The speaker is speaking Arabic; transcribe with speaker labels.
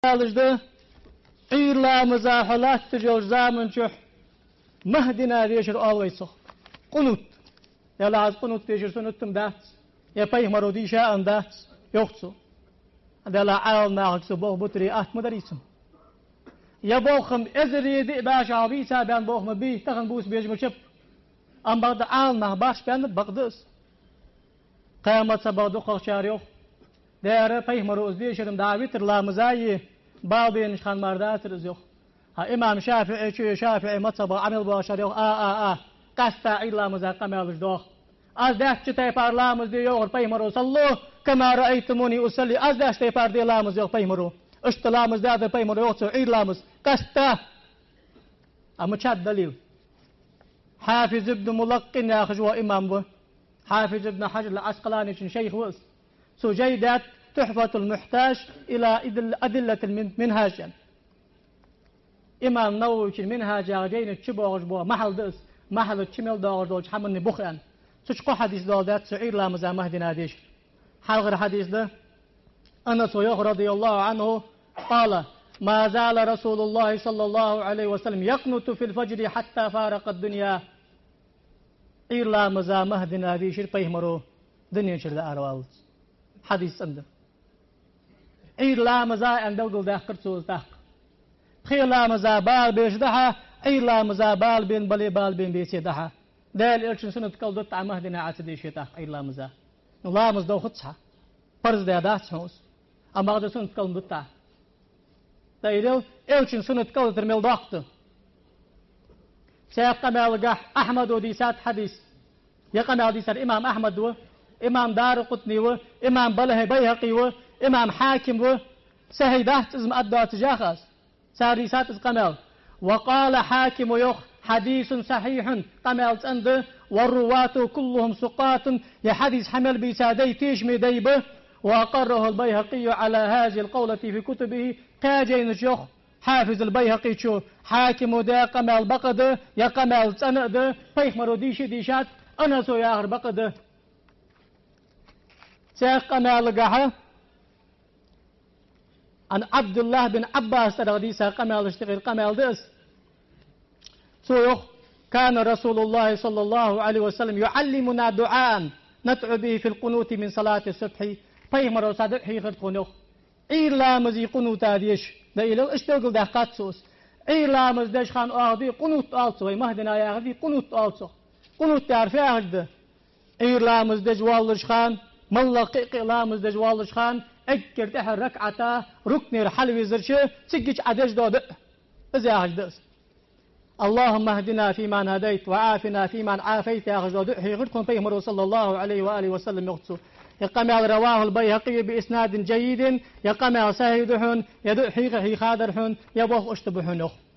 Speaker 1: ده إيرلا مزاحلات تجول زامن شح مهدنا ديشر آويسو قنوت يلا عز قنوت ديشر سنتم دات يا بيه مرودي شاء دات يوخسو دلا عال ناقص بوخ بطري مدريسم يا بوخم ازري دي باش عبيسا بان بوخم بي تخن بوس بيجمو شب ام بغد عال نه باش بان بغدس قيامت سبغدو خشاريوخ دايره بيه مروز ديشرم داويتر لا مزاي بابين خان مردات رزيوخ ها امام شافعي شو شافعي متصب عمل باشريوخ قستا إلا مزاق مالش دوخ از داشت تي بار لامز دي يوغر بيمرو صلوا كما رأيتموني أصلي از داشت تي بار دي لامز يوغ بيمرو اشت لامز دي بيمرو يوغ عيد لامز قستا اما شاد دليل حافظ ابن ملقن ياخجوا امام به حافظ ابن حجر العسقلاني شيخ وس سجيدات تحفة المحتاج إلى أدلة المنهاج إمام نووي المنهاج جين تشبوغ بو محل دس محل تشمل دور دوج حمن بخيان سشقو حديث دولات سعير لا مزا مهدنا ديش حلغر حديث ده أنس رضي الله عنه قال ما زال رسول الله صلى الله عليه وسلم يقنط في الفجر حتى فارق الدنيا إير لا مزا مهدنا ديش بيهمرو دنيا شرد أروال حديث عنده إير لا مزا عندو قل داخ كرسوز داخ خير لا مزا بال بيش دها إير لا مزا بال بين بلي بال بين بيسي دها دال إرشن سنة قلدت عن مهدنا عتدي شتاخ إير لا مزا لا مزدو خدسها فرز دا داس هوس أما غدا سنة قلدت دايرل إرشن سنة قلدت رميل ضغط سيقام يلقح أحمد وديسات حديث يقام يلقح إمام أحمد و إمام دار قطني و إمام بله بيهقي و إمام حاكم و سهيدات اسم أدوى تجاخس ساريسات اس قمال وقال حاكم يخ حديث صحيح قمال تند والرواة كلهم سقاط يا حديث حمل بسادي تيشمي ديبه وأقره البيهقي على هذه القولة في كتبه كاجين شيخ حافظ البيهقي شو حاكم دا قمال بقد يا قمال تند فيخ مروديش ديشات أنا سو يا بقد شيخ قمال قحه عن عبد الله بن عباس رضي قمال اشتغل قمال دس سويخ كان رسول الله صلى الله عليه وسلم يعلمنا دعاء ندعو به في القنوت من صلاة الصبح فيمر صدق حيخد قنوخ إير لامزي قنوت هذيش دا إلو اشتغل ده قاتسوس إير لامز داش خان أغذي قنوت آلسو مهدنا يا أغذي قنوت آلسو قنوت تعرف يا أغذي إير لامز داش والش خان ملقيق لامز داش والش خان اكر تحر ركعتا ركن حلوي زرشه سجج عدج دود ازي اجدس اللهم اهدنا فيمن هديت وعافنا فيمن عافيت يا غزود هي غدكم فيه صلى الله عليه واله وسلم يغتسو يقام رواه البيهقي باسناد جيد يقام سهيدحن يدحي خادرحن يبوخ اشتبحنه